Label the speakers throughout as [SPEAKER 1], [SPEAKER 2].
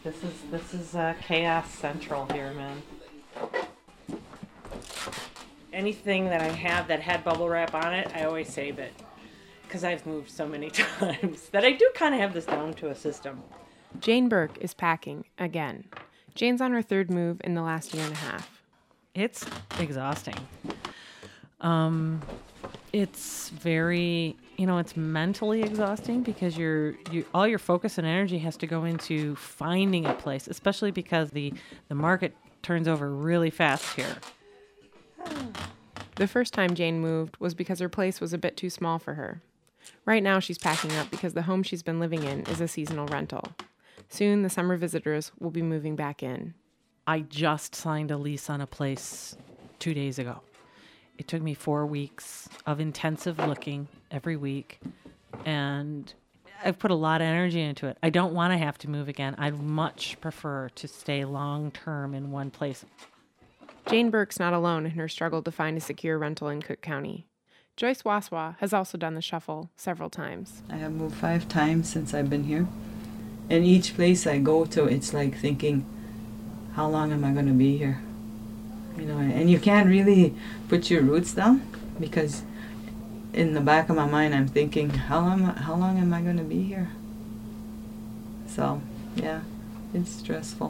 [SPEAKER 1] This is chaos central here, man. Anything that I have that had bubble wrap on it, I always save it. Because I've moved so many times that I do kind of have this down to a system.
[SPEAKER 2] Jane Burke is packing again. Jane's on her third move in the last year and a half.
[SPEAKER 1] It's exhausting. It's very, it's mentally exhausting because all your focus and energy has to go into finding a place, especially because the market turns over really fast here.
[SPEAKER 2] The first time Jane moved was because her place was a bit too small for her. Right now she's packing up because the home she's been living in is a seasonal rental. Soon the summer visitors will be moving back in.
[SPEAKER 1] I just signed a lease on a place 2 days ago. It took me 4 weeks of intensive looking every week, and I've put a lot of energy into it. I don't want to have to move again. I'd much prefer to stay long-term in one place.
[SPEAKER 2] Jane Burke's not alone in her struggle to find a secure rental in Cook County. Joyce Waswa has also done the shuffle several times.
[SPEAKER 3] I have moved 5 times since I've been here. And each place I go to, it's like thinking, how long am I going to be here? And you can't really put your roots down because in the back of my mind I'm thinking, how long am I going to be here? So, yeah, it's stressful.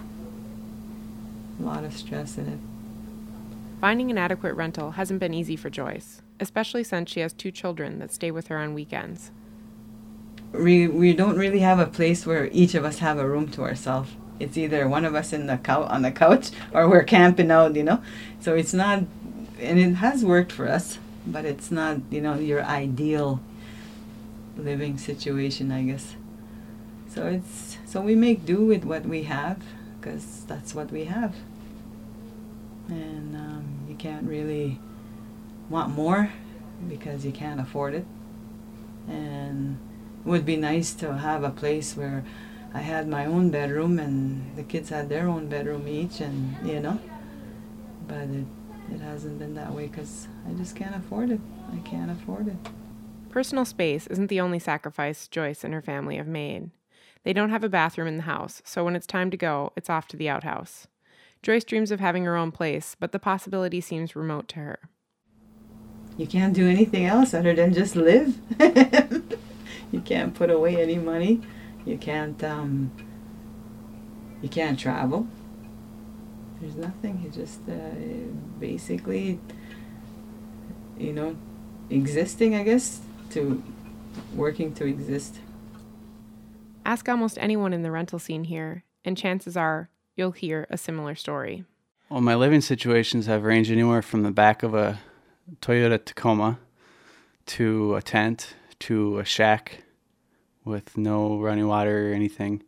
[SPEAKER 3] A lot of stress in it.
[SPEAKER 2] Finding an adequate rental hasn't been easy for Joyce, especially since she has 2 children that stay with her on weekends.
[SPEAKER 3] We don't really have a place where each of us have a room to ourselves. It's either one of us on the couch or we're camping out, So it's not, and it has worked for us, but it's not, your ideal living situation, I guess. So we make do with what we have because that's what we have. And you can't really want more because you can't afford it. And it would be nice to have a place where I had my own bedroom and the kids had their own bedroom each, and but it hasn't been that way because I just can't afford it. I can't afford it.
[SPEAKER 2] Personal space isn't the only sacrifice Joyce and her family have made. They don't have a bathroom in the house, so when it's time to go, it's off to the outhouse. Joyce dreams of having her own place, but the possibility seems remote to her.
[SPEAKER 3] You can't do anything else other than just live. You can't put away any money. You can't travel. There's nothing. You just basically, existing, I guess, to working to exist.
[SPEAKER 2] Ask almost anyone in the rental scene here, and chances are you'll hear a similar story.
[SPEAKER 4] Well, my living situations have ranged anywhere from the back of a Toyota Tacoma to a tent to a shack with no running water or anything,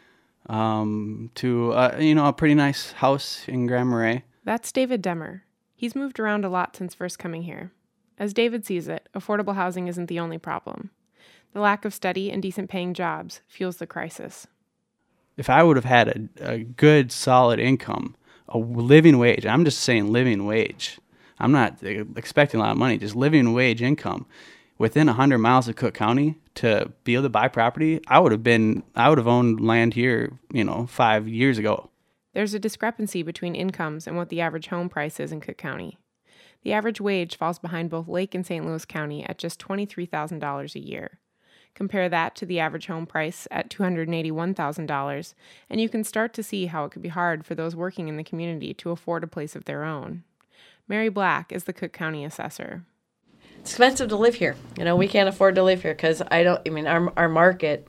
[SPEAKER 4] to a pretty nice house in Grand Marais.
[SPEAKER 2] That's David Demmer. He's moved around a lot since first coming here. As David sees it, affordable housing isn't the only problem. The lack of steady and decent paying jobs fuels the crisis.
[SPEAKER 4] If I would have had a good, solid income, a living wage, I'm just saying living wage. I'm not expecting a lot of money, just living wage income within 100 miles of Cook County to be able to buy property. I would have owned land here, 5 years ago.
[SPEAKER 2] There's a discrepancy between incomes and what the average home price is in Cook County. The average wage falls behind both Lake and St. Louis County at just $23,000 a year. Compare that to the average home price at $281,000, and you can start to see how it could be hard for those working in the community to afford a place of their own. Mary Black is the Cook County assessor.
[SPEAKER 5] It's expensive to live here. We can't afford to live here because our market,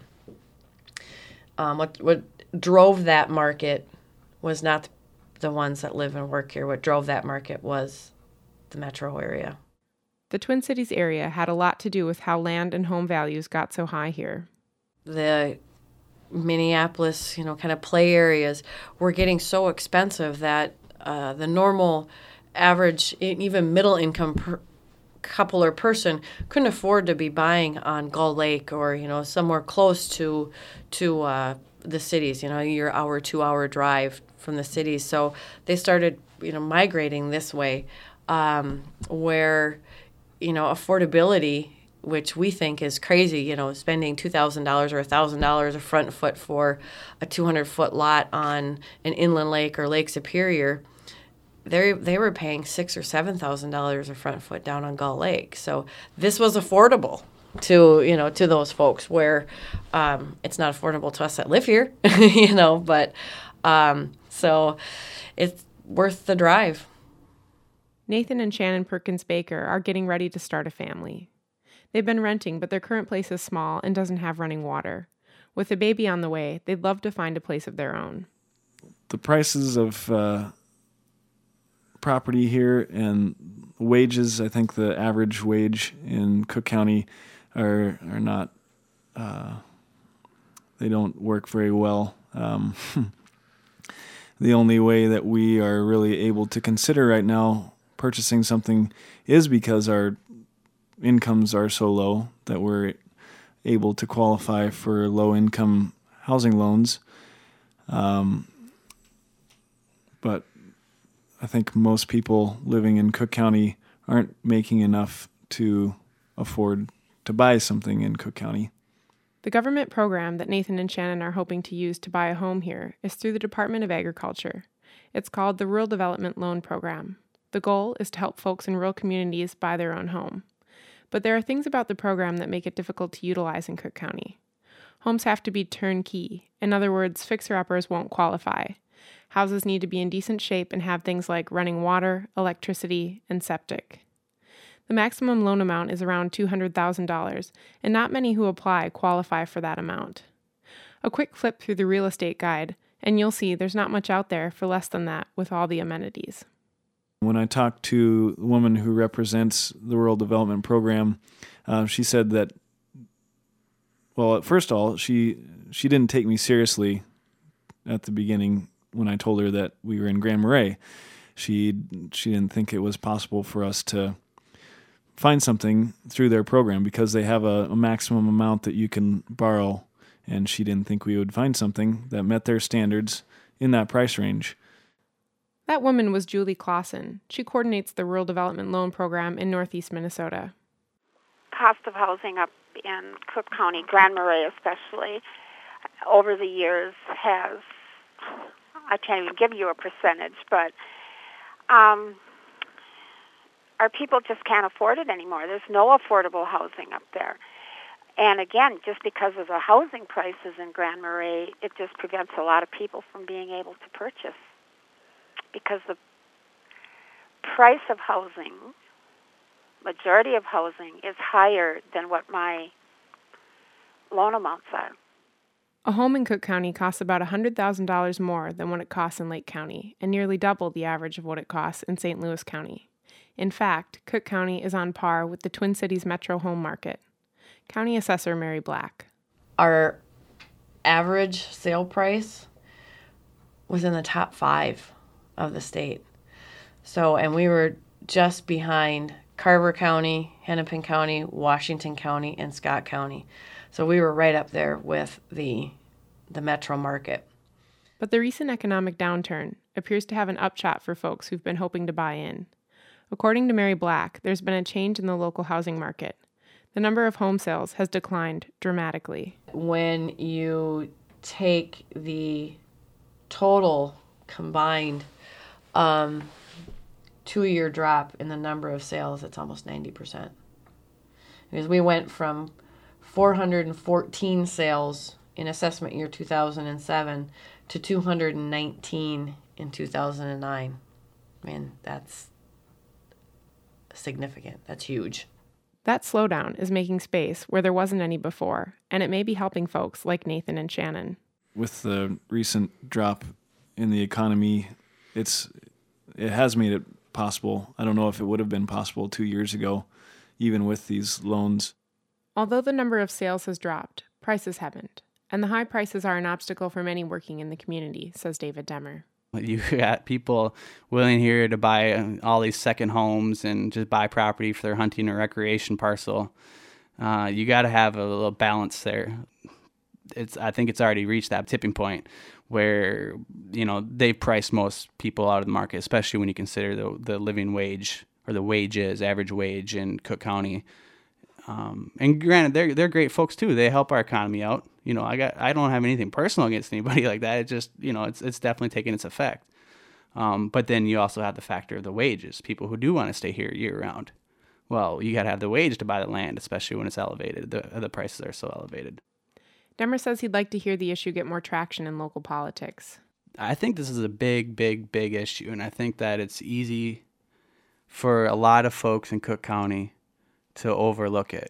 [SPEAKER 5] what drove that market was not the ones that live and work here. What drove that market was the metro area.
[SPEAKER 2] The Twin Cities area had a lot to do with how land and home values got so high here.
[SPEAKER 5] The Minneapolis, kind of play areas were getting so expensive that the normal average, even middle income couple or person couldn't afford to be buying on Gull Lake or, somewhere close to the cities, your 2-hour drive from the cities. So they started, migrating this way, where, affordability which we think is crazy, spending $2,000 or $1,000 a front foot for a 200-foot lot on an inland lake or Lake Superior. They were paying $6,000 or $7,000 a front foot down on Gull Lake. So this was affordable to those folks, where it's not affordable to us that live here, but so it's worth the drive.
[SPEAKER 2] Nathan and Shannon Perkins Baker are getting ready to start a family. They've been renting, but their current place is small and doesn't have running water. With a baby on the way, they'd love to find a place of their own.
[SPEAKER 6] The prices of property here and wages, I think the average wage in Cook County are not, they don't work very well. The only way that we are really able to consider right now purchasing something is because our incomes are so low that we're able to qualify for low-income housing loans. But I think most people living in Cook County aren't making enough to afford to buy something in Cook County.
[SPEAKER 2] The government program that Nathan and Shannon are hoping to use to buy a home here is through the Department of Agriculture. It's called the Rural Development Loan Program. The goal is to help folks in rural communities buy their own home. But there are things about the program that make it difficult to utilize in Cook County. Homes have to be turnkey. In other words, fixer-uppers won't qualify. Houses need to be in decent shape and have things like running water, electricity, and septic. The maximum loan amount is around $200,000, and not many who apply qualify for that amount. A quick flip through the real estate guide, and you'll see there's not much out there for less than that with all the amenities.
[SPEAKER 6] When I talked to the woman who represents the Rural Development Program, she said that, well, first of all, she didn't take me seriously at the beginning when I told her that we were in Grand Marais. She didn't think it was possible for us to find something through their program because they have a maximum amount that you can borrow, and she didn't think we would find something that met their standards in that price range.
[SPEAKER 2] That woman was Julie Clausen. She coordinates the Rural Development Loan Program in Northeast Minnesota.
[SPEAKER 7] Cost of housing up in Cook County, Grand Marais especially, over the years has, I can't even give you a percentage, but our people just can't afford it anymore. There's no affordable housing up there. And again, just because of the housing prices in Grand Marais, it just prevents a lot of people from being able to purchase. Because the price of housing, majority of housing, is higher than what my loan amounts are.
[SPEAKER 2] A home in Cook County costs about $100,000 more than what it costs in Lake County, and nearly double the average of what it costs in St. Louis County. In fact, Cook County is on par with the Twin Cities metro home market. County Assessor Mary Black.
[SPEAKER 5] Our average sale price was in the top 5 of the state. So, and we were just behind Carver County, Hennepin County, Washington County, and Scott County. So we were right up there with the metro market.
[SPEAKER 2] But the recent economic downturn appears to have an upshot for folks who've been hoping to buy in. According to Mary Black, there's been a change in the local housing market. The number of home sales has declined dramatically.
[SPEAKER 5] When you take the total combined 2-year drop in the number of sales, it's almost 90%. Because we went from 414 sales in assessment year 2007 to 219 in 2009. I mean, that's significant. That's huge.
[SPEAKER 2] That slowdown is making space where there wasn't any before, and it may be helping folks like Nathan and Shannon.
[SPEAKER 6] With the recent drop in the economy, it has made it possible. I don't know if it would have been possible 2 years ago, even with these loans.
[SPEAKER 2] Although the number of sales has dropped, prices haven't. And the high prices are an obstacle for many working in the community, says David Demmer.
[SPEAKER 4] You got people willing here to buy all these second homes and just buy property for their hunting or recreation parcel. You got to have a little balance there. I think it's already reached that tipping point where, they've priced most people out of the market, especially when you consider the living wage or the wages, average wage in Cook County. And granted, they're great folks too. They help our economy out. You know, I don't have anything personal against anybody like that. It just, you know, it's definitely taking its effect. But then you also have the factor of the wages. People who do want to stay here year round. Well, you got to have the wage to buy the land, especially when it's elevated. The prices are so elevated.
[SPEAKER 2] Demmer says he'd like to hear the issue get more traction in local politics.
[SPEAKER 4] I think this is a big, big, big issue, and I think that it's easy for a lot of folks in Cook County to overlook it.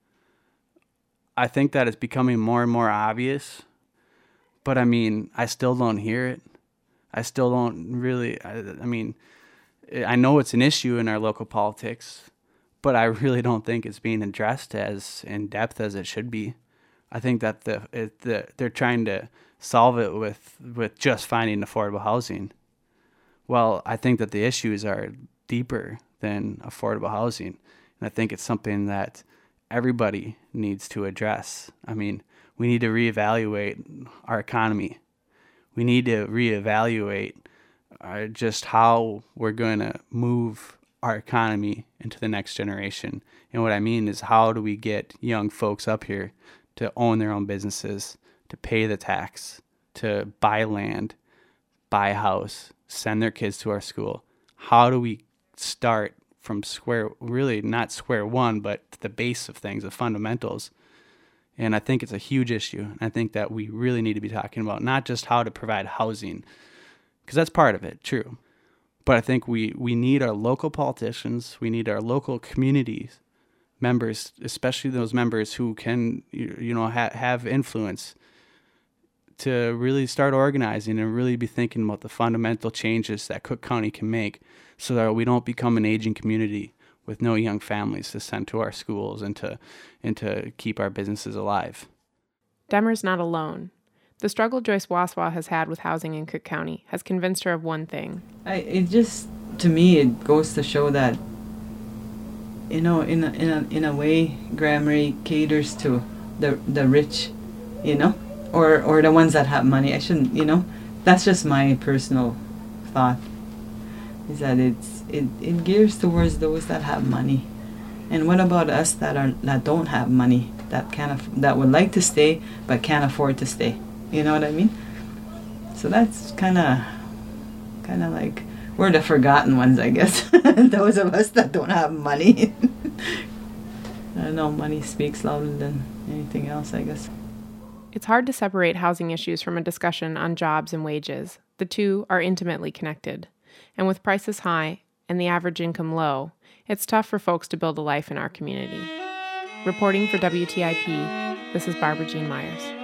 [SPEAKER 4] I think that it's becoming more and more obvious, but I mean, I still don't hear it. I still don't really, I mean, I know it's an issue in our local politics, but I really don't think it's being addressed as in depth as it should be. I think that they're trying to solve it with just finding affordable housing. Well, I think that the issues are deeper than affordable housing, and I think it's something that everybody needs to address. I mean, we need to reevaluate our economy. We need to reevaluate just how we're going to move our economy into the next generation. And what I mean is, how do we get young folks up here to own their own businesses, to pay the tax, to buy land, buy a house, send their kids to our school? How do we start from really not square one, but the base of things, the fundamentals? And I think it's a huge issue. And I think that we really need to be talking about not just how to provide housing, because that's part of it, true. But I think we need our local politicians, we need our local communities members, especially those members who can, have influence, to really start organizing and really be thinking about the fundamental changes that Cook County can make so that we don't become an aging community with no young families to send to our schools and to keep our businesses alive.
[SPEAKER 2] Demmer's not alone. The struggle Joyce Waswa has had with housing in Cook County has convinced her of one thing.
[SPEAKER 3] To me, it goes to show that, in a way, Grand Marais caters to the rich, or the ones that have money. I shouldn't, that's just my personal thought, is that it gears towards those that have money. And what about us that don't have money, that would like to stay but can't afford to stay? You know what I mean? So that's kind of like, we're the forgotten ones, I guess. Those of us that don't have money. I don't know, money speaks louder than anything else, I guess.
[SPEAKER 2] It's hard to separate housing issues from a discussion on jobs and wages. The two are intimately connected. And with prices high and the average income low, it's tough for folks to build a life in our community. Reporting for WTIP, this is Barbara Jean Myers.